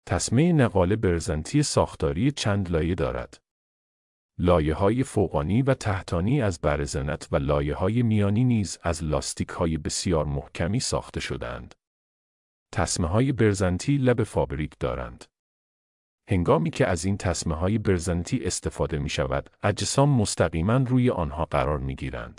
تسمه نقاله برزنتی ساختاری چند لایه دارد. لایه‌های فوقانی و تحتانی از برزنت و لایه‌های میانی نیز از لاستیک‌های بسیار محکمی ساخته شده‌اند. تسمه‌های برزنتی لب فابریک دارند. هنگامی که از این تسمه‌های برزنتی استفاده می‌شود، اجسام مستقیماً روی آنها قرار می‌گیرند.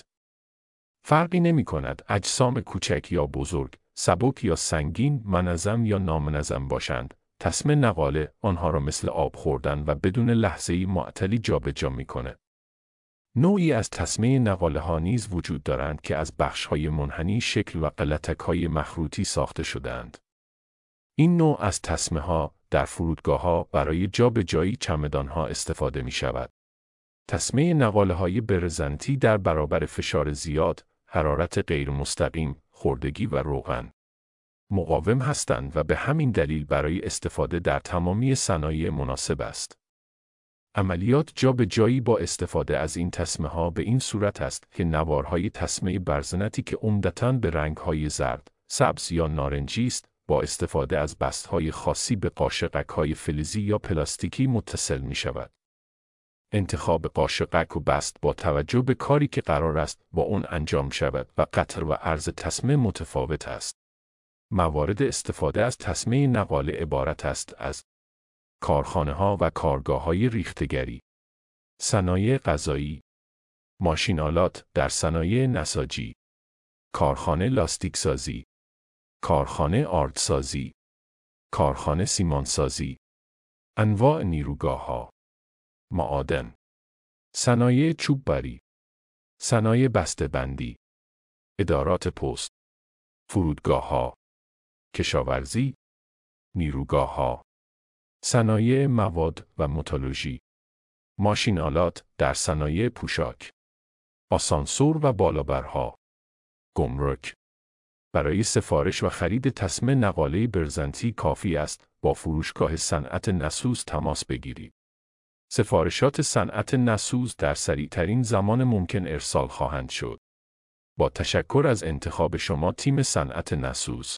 فرقی نمی‌کند اجسام کوچک یا بزرگ، سبک یا سنگین، منظم یا نامنظم باشند. تسمه نقاله آنها را مثل آب خوردن و بدون لحظه‌ای معطلی جابجا می‌کند. نوعی از تسمه نقاله‌ها نیز وجود دارند که از بخش‌های منحنی، شکل و قلتک‌های مخروطی ساخته شده‌اند. این نوع از تسمه‌ها در فرودگاه‌ها برای جابجایی چمدان‌ها استفاده می‌شود. تسمه نقاله‌های برزنتی در برابر فشار زیاد، حرارت غیر مستقیم، خوردگی و روغن مقاوم هستند و به همین دلیل برای استفاده در تمامی صنایع مناسب است. عملیات جابجایی با استفاده از این تسمه‌ها به این صورت است که نوارهای تسمه برزنتی که عمدتاً به رنگ‌های زرد، سبز یا نارنجی است، با استفاده از بست‌های خاصی به قاشقک‌های فلزی یا پلاستیکی متصل می‌شود. انتخاب قاشقک و بست با توجه به کاری که قرار است با آن انجام شود و قطر و عرض تسمه متفاوت است. موارد استفاده از تسمه نقاله عبارت است از کارخانه‌ها و کارگاه‌های ریختگری، صنایع غذایی، ماشین‌آلات در صنایع نساجی، کارخانه لاستیکسازی، کارخانه آردسازی، کارخانه سیمانسازی، انواع نیروگاه‌ها، معادن، صنایع چوببری، صنایع بسته‌بندی، ادارات پست، فرودگاه‌ها، کشاورزی، نیروگاه‌ها، صنایع مواد و متالورژی، ماشین‌آلات در صنایع پوشاک، آسانسور و بالابرها، گمرک. برای سفارش و خرید تسمه نقاله برزنتی کافی است با فروشگاه صنعت نسوز تماس بگیرید. سفارشات صنعت نسوز در سریعترین زمان ممکن ارسال خواهند شد. با تشکر از انتخاب شما تیم صنعت نسوز.